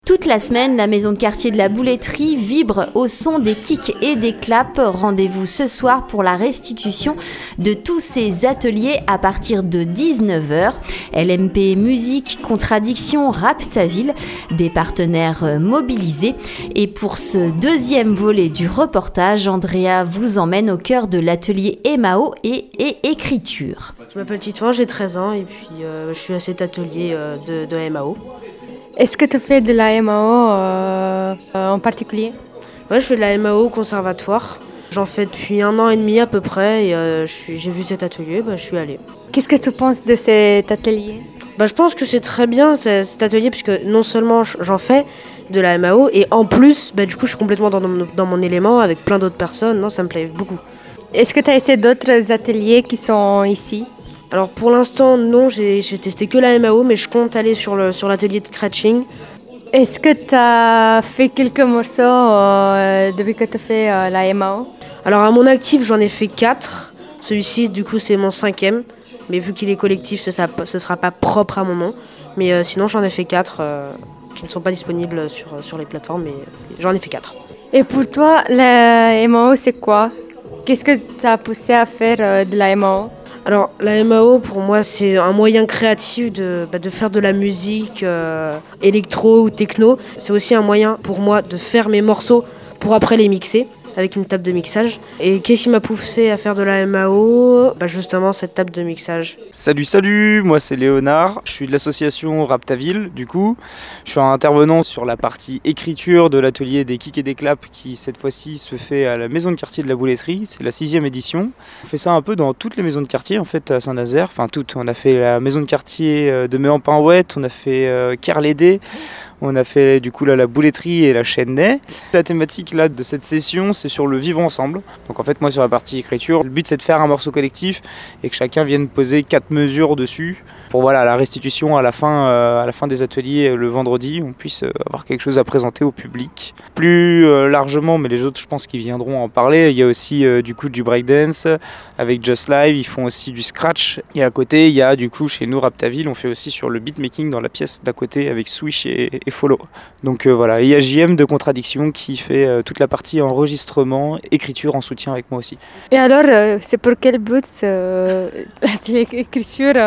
Toute la semaine, la maison de quartier de la Bouletterie vibre au son des kicks et des claps. Rendez-vous ce soir pour la restitution de tous ces ateliers à partir de 19h. LMP Musique, Contradiction, Rap Ta Ville, des partenaires mobilisés. Et pour ce deuxième volet du reportage, Andrea vous emmène au cœur de l'atelier Emao et écriture. Je m'appelle Titouan, j'ai 13 ans et puis je suis à cet atelier de Emao. Est-ce que tu fais de la MAO en particulier ? Ouais, je fais de la MAO au conservatoire. J'en fais depuis 1 an et demi à peu près et j'ai vu cet atelier, je suis allée. Qu'est-ce que tu penses de cet atelier ? Je pense que c'est très bien cet atelier puisque non seulement j'en fais de la MAO et en plus, du coup, je suis complètement dans mon élément avec plein d'autres personnes. Non, ça me plaît beaucoup. Est-ce que tu as essayé d'autres ateliers qui sont ici ? Alors pour l'instant, non, j'ai testé que la MAO, mais je compte aller sur l'atelier de scratching. Est-ce que tu as fait quelques morceaux depuis que tu fais la MAO ? Alors à mon actif, j'en ai fait 4. Celui-ci, du coup, c'est mon 5e. Mais vu qu'il est collectif, ce sera pas propre à mon nom. Mais sinon, j'en ai fait 4 qui ne sont pas disponibles sur les plateformes, mais j'en ai fait 4. Et pour toi, la MAO, c'est quoi ? Qu'est-ce que t'as poussé à faire de la MAO ? Alors la MAO pour moi c'est un moyen créatif de faire de la musique électro ou techno. C'est aussi un moyen pour moi de faire mes morceaux pour après les mixer avec une table de mixage. Et qu'est-ce qui m'a poussé à faire de la MAO ? Justement cette table de mixage. Salut, moi c'est Léonard, je suis de l'association Rap Ta Ville du coup. Je suis un intervenant sur la partie écriture de l'atelier des kicks et des claps qui cette fois-ci se fait à la maison de quartier de la Bouletterie, c'est la 6e édition. On fait ça un peu dans toutes les maisons de quartier en fait à Saint-Nazaire, enfin toutes. On a fait la maison de quartier de Méan-Pin-Ouette, on a fait Kerlédé. On a fait du coup là la Bouletterie et la Chênenay. La thématique là de cette session c'est sur le vivre ensemble. Donc en fait moi sur la partie écriture, le but c'est de faire un morceau collectif et que chacun vienne poser 4 mesures dessus pour la restitution à la fin des ateliers le vendredi, on puisse avoir quelque chose à présenter au public. Plus largement, mais les autres je pense qu'ils viendront en parler, il y a aussi du coup du breakdance avec Just Live, ils font aussi du scratch. Et à côté il y a du coup chez nous Rap Ta Ville, on fait aussi sur le beatmaking dans la pièce d'à côté avec Swish et Follow. Donc et il y a JM de Contradiction qui fait toute la partie enregistrement, écriture en soutien avec moi aussi. Et alors, c'est pour quel but l'écriture ?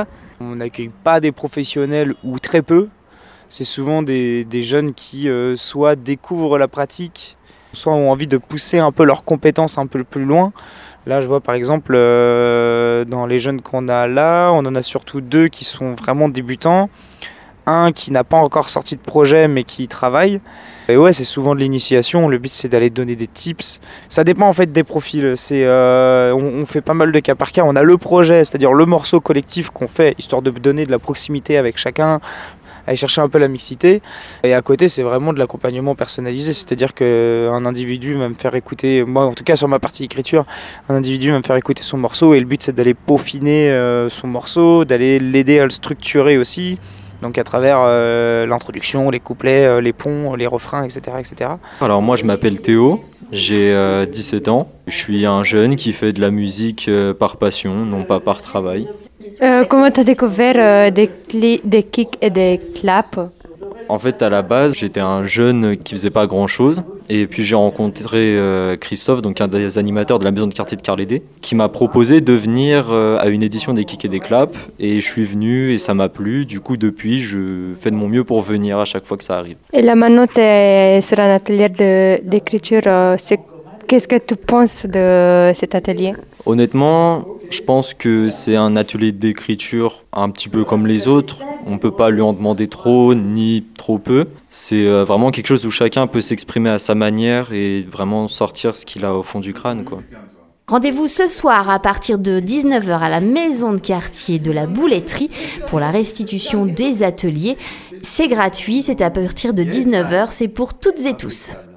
On n'accueille pas des professionnels ou très peu. C'est souvent des jeunes qui soit découvrent la pratique, soit ont envie de pousser un peu leurs compétences un peu plus loin. Là, je vois par exemple dans les jeunes qu'on a là, on en a surtout 2 qui sont vraiment débutants. Un qui n'a pas encore sorti de projet mais qui travaille. Et ouais, c'est souvent de l'initiation. Le but c'est d'aller donner des tips. Ça dépend en fait des profils. On fait pas mal de cas par cas. On a le projet, c'est-à-dire le morceau collectif qu'on fait, histoire de donner de la proximité avec chacun, aller chercher un peu la mixité. Et à côté, c'est vraiment de l'accompagnement personnalisé. C'est-à-dire qu'un individu va me faire écouter, moi en tout cas sur ma partie écriture, un individu va me faire écouter son morceau. Et le but c'est d'aller peaufiner son morceau, d'aller l'aider à le structurer aussi. Donc à travers l'introduction, les couplets, les ponts, les refrains, etc., etc. Alors moi je m'appelle Théo, j'ai 17 ans. Je suis un jeune qui fait de la musique par passion, non pas par travail. Comment tu as découvert des kicks et des claps ? En fait, à la base, j'étais un jeune qui faisait pas grand-chose. Et puis j'ai rencontré Christophe, donc un des animateurs de la maison de quartier de Kerlédé, qui m'a proposé de venir à une édition des kicks et des claps. Et je suis venu et ça m'a plu. Du coup, depuis, je fais de mon mieux pour venir à chaque fois que ça arrive. Et là maintenant, tu es sur un atelier d'écriture. Qu'est-ce que tu penses de cet atelier ? Honnêtement, je pense que c'est un atelier d'écriture un petit peu comme les autres. On ne peut pas lui en demander trop ni trop peu. C'est vraiment quelque chose où chacun peut s'exprimer à sa manière et vraiment sortir ce qu'il a au fond du crâne, quoi. Rendez-vous ce soir à partir de 19h à la maison de quartier de la Bouletterie pour la restitution des ateliers. C'est gratuit, c'est à partir de 19h, c'est pour toutes et tous.